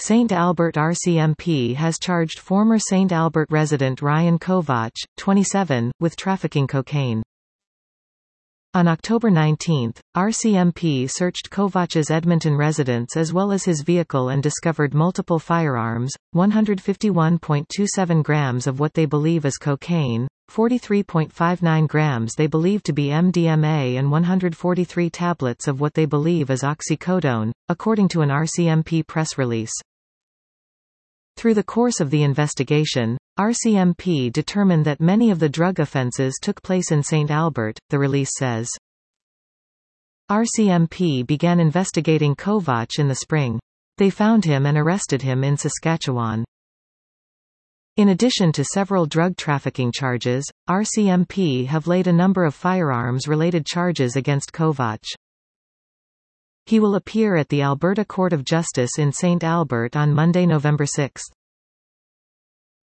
St. Albert RCMP has charged former St. Albert resident Ryan Kovach, 27, with trafficking cocaine. On October 19, RCMP searched Kovach's Edmonton residence as well as his vehicle and discovered multiple firearms, 151.27 grams of what they believe is cocaine, 43.59 grams they believe to be MDMA and 143 tablets of what they believe is oxycodone, according to an RCMP press release. Through the course of the investigation, RCMP determined that many of the drug offences took place in St. Albert, the release says. RCMP began investigating Kovach in the spring. They found him and arrested him in Saskatchewan. In addition to several drug trafficking charges, RCMP have laid a number of firearms-related charges against Kovach. He will appear at the Alberta Court of Justice in St. Albert on Monday, November 6.